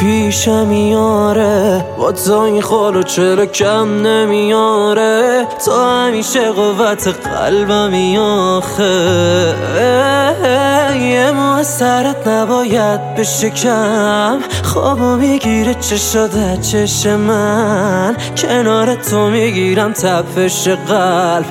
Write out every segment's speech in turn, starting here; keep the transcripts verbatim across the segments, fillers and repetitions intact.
پیشم میاره با تو این خالو چرا کم نمیاره تو همیشه قوت قلبمی آخه یه مو از سرت نباید بشه کم خوابو میگیره چه شده چش من کنار تو میگیرم تپش قلب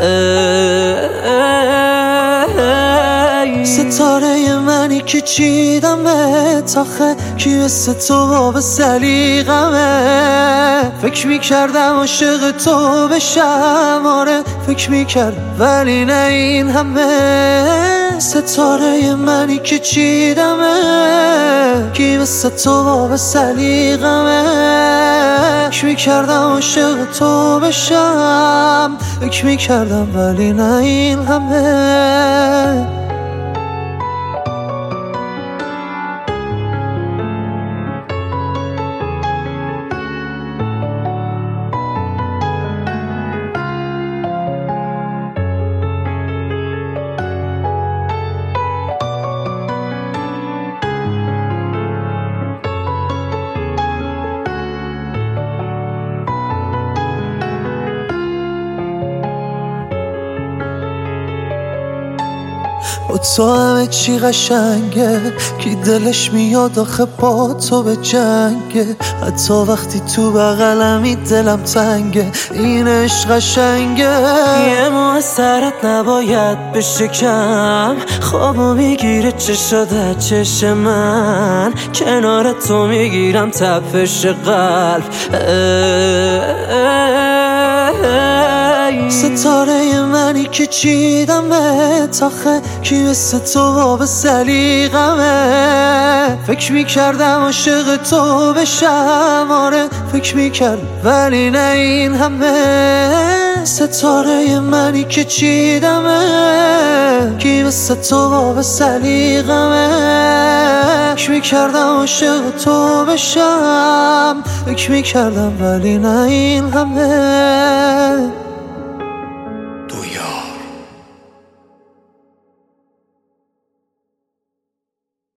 ستاره منی که چیدم بهت آخه کی مثل تو باب سلیقمه فکر میکردم عاشق تو بشم آره فکر میکرد ولی نه این همه ستاره منی که چیدمه کی مثل تو باب سلیقمه فکر میکردم عاشق تو بشم فکر میکردم ولی نه این همه با تو همه چی قشنگه کی دلش میاد آخه با تو به جنگه حتی وقتی تو بغلمی دلم تنگه این عشق قشنگه یه مو از سرت نباید بشه کم خوابو میگیره چه شده چش من کنار تو میگیرم تپش قلب ستاره منی که چیدم بهت آخه کی مثل تو باب سلیقمه فکر میکردم عاشق تو بشم آره فکر میکرد ولی نه این همه ستاره منی که چیدمه کی مثل تو باب سلیقمه فکر میکردم عاشق تو بشم فکر میکردم ولی نه این همه